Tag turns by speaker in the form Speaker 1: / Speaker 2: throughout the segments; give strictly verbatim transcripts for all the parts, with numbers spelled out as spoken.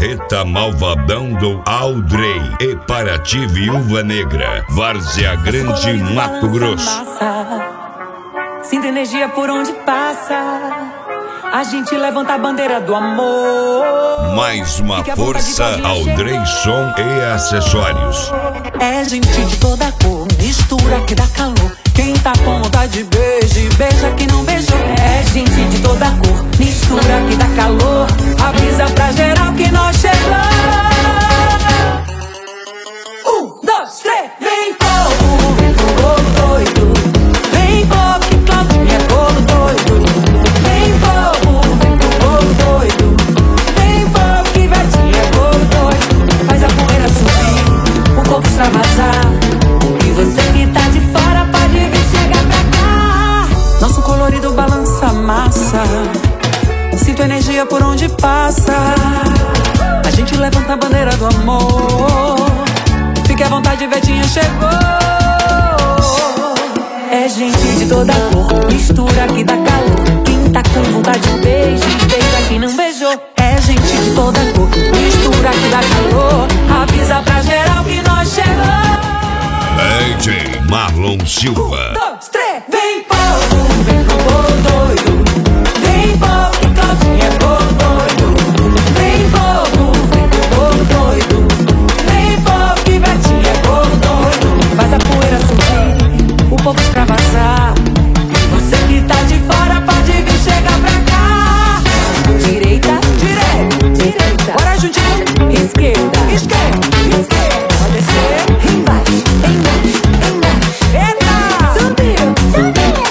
Speaker 1: Marreta Malvadão do Aldrey e Paraty Viúva Negra, Várzea Grande, Mato Grosso.
Speaker 2: Sinto energia por onde passa, a gente levanta a bandeira do amor.
Speaker 1: Mais uma força, Aldrey Som e Acessórios.
Speaker 2: É gente de toda cor, mistura que dá calor. Quem tá com vontade de beijo, beija quem não beijou. É gente de toda cor, mistura que dá calor. Avisa pra geral que nós chegamos. Um, dois, três, vem povo, vem pro bolo doido. Vem povo que Claudinha é bolo doido. Vem povo, vem pro bolo doido. Vem povo que Vetinha é bolo doido. Faz a poeira subir, o corpo extravasar. E você que tá de fora pode vir chegar pra cá. Nosso colorido balança a massa, sinto energia por onde passa. A gente levanta a bandeira do amor. Fique à vontade, Vetinha chegou. É gente de toda cor, mistura que dá calor. Quem tá com vontade de beijo, beija quem não beijou. É gente de toda cor, mistura que dá calor. Avisa pra geral que nós chegamos.
Speaker 1: D J Marlon Silva.
Speaker 2: Um, dois, três, vem povo, vem pro bolo doido. Vem povo que Claudinha é bolo doido. Vem povo, vem pro bolo doido. Vem povo que Vetinha é bolo doido. Faz a poeira subir, o povo extravasar. Você que tá de fora pode vir chegar pra cá. Direita, direita, direita. Bora juntinho. Esquerda, esquerda, esquerda. Pode descer, embaixo, embaixo, embaixo. Eita! Subiu, subiu.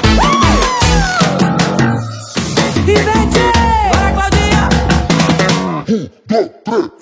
Speaker 2: E Vete! Bora, Claudinha!
Speaker 3: Um, dois, três.